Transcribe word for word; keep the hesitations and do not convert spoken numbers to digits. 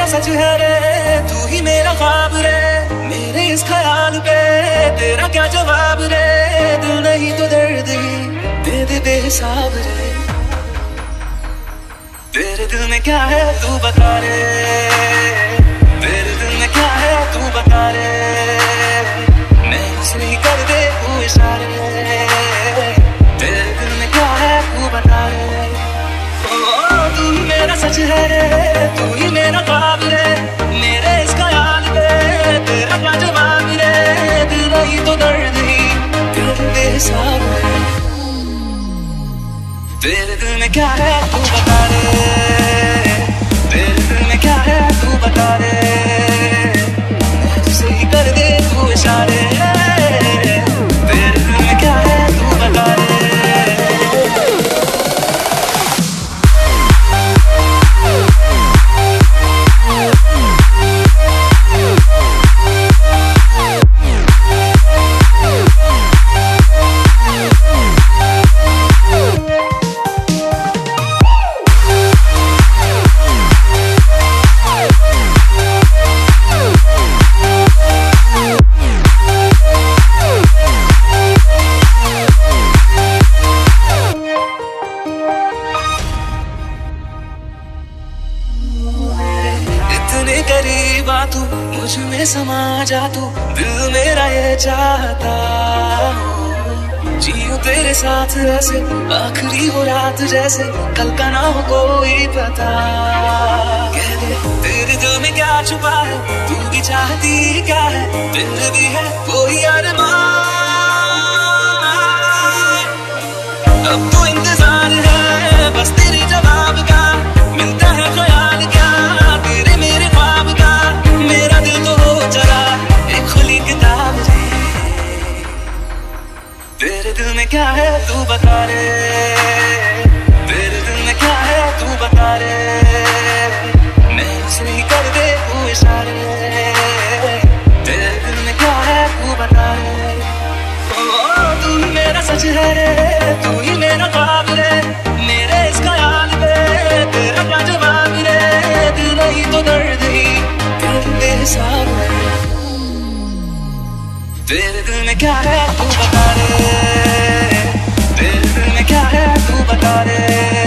मेरा सच है रे, तू ही मेरा ख्वाब रे, मेरे इस ख्याल पे तेरा क्या जवाब रे। दिल नहीं तो दर्द ही दे दे बेहिसाब रे, तेरे दिल में क्या है तू बता रे, तेरे दिल में क्या है तू बता रे, मैं उससे ही कर दे तू इशारे, तेरे दिल में क्या है तू बता रे। ओ तू ही मेरा सच है रे, तू ही मेरा ख्वाब रे, मेरे इस ख्याल पे तेरा क्या जवाब रे। दिल नहीं तो दर्द ही तेरे बेहिसाब रे, तेरे दिल में क्या है तू बता रे, तेरे दिल में क्या है तू बता रे, मैं तुझसे ही कर दे तू इशारे, तेरे दिल में क्या है तू बता रे। करीब आ तू, मुझ में समा जा तू, दिल मेरा ये चाहता हो जियो तेरे साथ ऐसे, आखिरी हो रात जैसे, कल का ना हो कोई पता। कह दे तेरे दिल में क्या छुपा है, तू भी चाहती क्या है, दिल भी है कोई अरमान, अब तो इंतजार है बस तेरे जवाब का, मिलता है ख्याल क्या तेरे मेरे ख्वाब का, मेरा दिल तो हो चला एक खुली किताब रे, तेरे दिल में क्या है तू बता रे, तेरे दिल में क्या है तू बता रे, मैं उसे ही कर दे तू इशारे, तेरे दिल में क्या है तू बता रे। ओ तू ही मेरा सच है रे, तू ही मेरा ख्वाब रे, मेरे इस ख्याल पे तेरा क्या जवाब रे। दिल नहीं तो दर्द ही तेरे बेहिसाब रे, तेरे दिल में क्या है तू बता रे, तेरे दिल में क्या है तू बता रे।